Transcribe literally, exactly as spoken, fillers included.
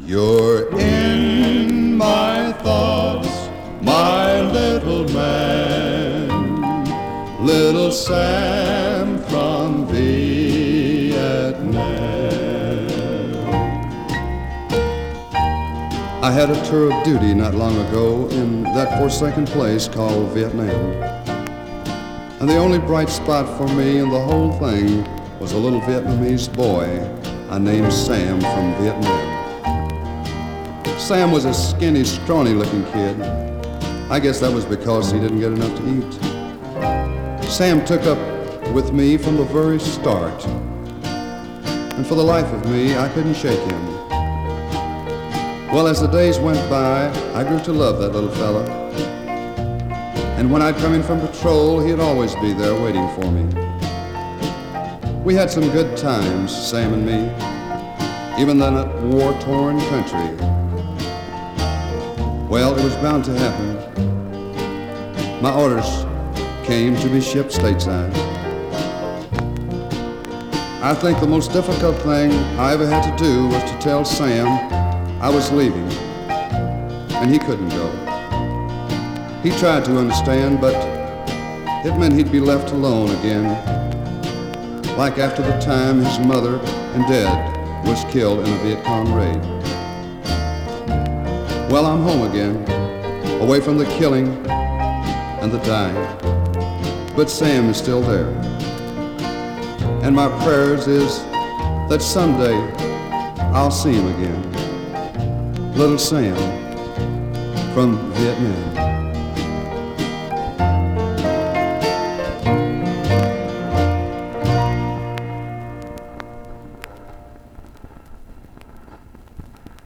You're in my thoughts, my little man, little Sam from Vietnam. I had a tour of duty not long ago in that forsaken place called Vietnam. And the only bright spot for me in the whole thing was a little Vietnamese boy I named Sam from Vietnam. Sam was a skinny, scrawny-looking kid. I guess that was because he didn't get enough to eat. Sam took up with me from the very start. And for the life of me, I couldn't shake him. Well, as the days went by, I grew to love that little fella. And when I'd come in from patrol, he'd always be there waiting for me. We had some good times, Sam and me, even in that war-torn country. Well, it was bound to happen. My orders came to be shipped stateside. I think the most difficult thing I ever had to do was to tell Sam I was leaving, and he couldn't go. He tried to understand, but it meant he'd be left alone again, like after the time his mother and dad was killed in a Viet Cong raid. Well, I'm home again, away from the killing and the dying, but Sam is still there. And my prayers is that someday I'll see him again, little Sam from Vietnam.